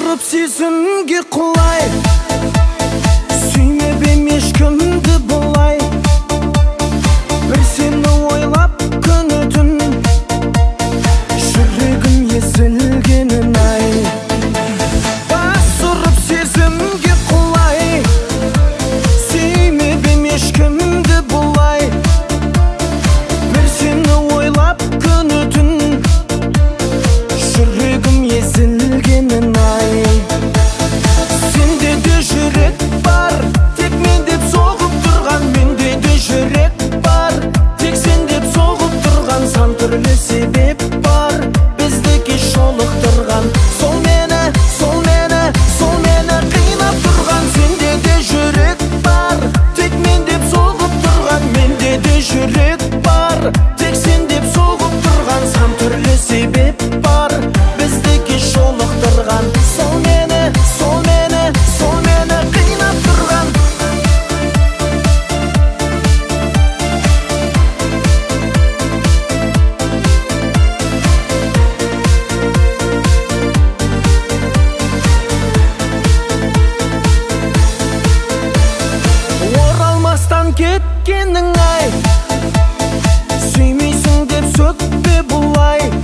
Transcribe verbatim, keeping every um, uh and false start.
ұрып сезімге құлай, сүймеп ешкімді бұлай. Бір сені ойлап күні түн, жүрегім езілгенін ай. Бас ұрып сезімге құлай, сүймеп ешкімді бұлай. Бір сені ойлап күні түн, жүрегім езілгенін ай. Сенде де жүрек бар, тек мен деп соғып тұрған. Менде де жүрек бар, тек сен деп соғып тұрған. Сан түрлі себеп бар, бізді кеш жолықтырған. Сол мені, сол мені, сол мені қинап тұрған. Сенде де жүрек бар, тек мен деп соғып тұрған. Менде де жүрек бар, тек сен деп соғып тұрған. Сан түрлі себеп бар, бізді кеш жолықтырған. Сол мені, сол мені, сол мені қинап тұрған. Оралмастан кеткенің ай, сүймейсің деп сөкпе бұлай.